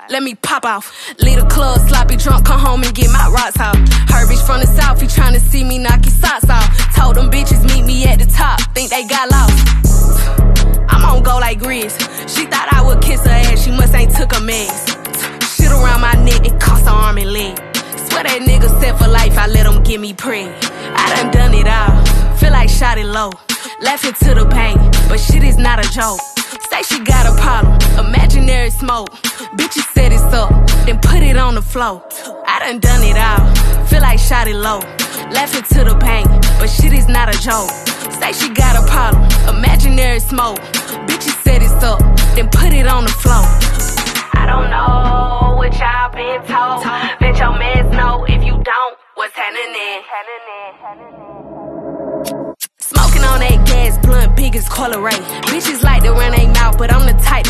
let me pop off. Leave the club, sloppy drunk, come home and get my rocks off. Her bitch from the south, he tryna see me knock his socks off. Told them bitches meet me at the top, think they got lost. I'm on go like Grizz. She thought I would kiss her ass, she must ain't took a mess. Shit around my neck, it cost an arm and leg. Swear that nigga set for life, I let him get me preg. I done it all, feel like shot it low. Laughing to the pain, but shit is not a joke. Say she got a problem, imaginary smoke. Bitches set it up, then put it on the floor. I done it all, feel like shot it low. Laughing to the pain, but shit is not a joke. Say she got a problem, imaginary smoke. Bitches set it up, then put it on the floor. I don't know what y'all been told. Let your mans know if you don't, what's happening. Smoking on that gas blunt, big as Color Ray. Bitches like to run they mouth, but I'm the type